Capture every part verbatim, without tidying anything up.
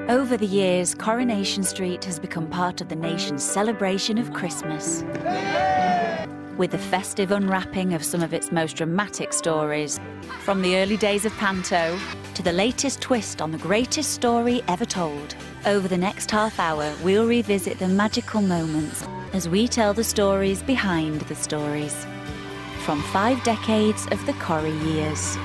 Over the years, Coronation Street has become part of the nation's celebration of Christmas. With the festive unwrapping of some of its most dramatic stories, from the early days of Panto to the latest twist on the greatest story ever told. Over the next half hour, we'll revisit the magical moments as we tell the stories behind the stories. From five decades of the Corrie years.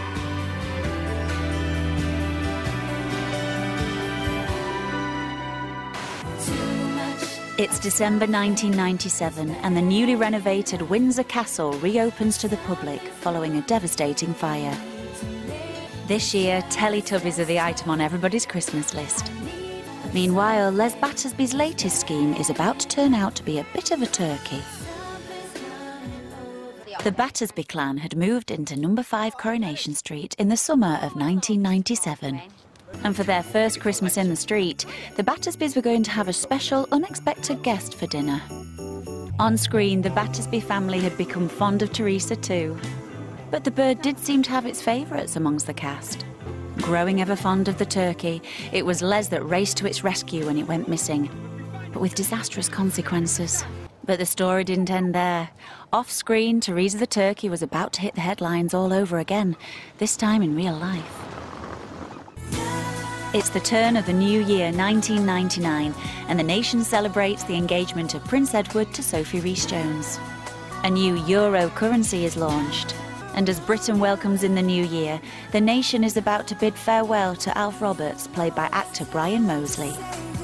It's December nineteen ninety-seven and the newly renovated Windsor Castle reopens to the public following a devastating fire. This year, Teletubbies are the item on everybody's Christmas list. Meanwhile, Les Battersby's latest scheme is about to turn out to be a bit of a turkey. The Battersby clan had moved into number five Coronation Street in the summer of nineteen ninety-seven. And for their first Christmas in the street, the Battersbys were going to have a special, unexpected guest for dinner. On screen, the Battersby family had become fond of Teresa too. But the bird did seem to have its favourites amongst the cast. Growing ever fond of the turkey, it was Les that raced to its rescue when it went missing, but with disastrous consequences. But the story didn't end there. Off-screen, Teresa the turkey was about to hit the headlines all over again, this time in real life. It's the turn of the new year, nineteen ninety-nine, and the nation celebrates the engagement of Prince Edward to Sophie Rhys-Jones. A new euro currency is launched, and as Britain welcomes in the new year, the nation is about to bid farewell to Alf Roberts, played by actor Brian Mosley.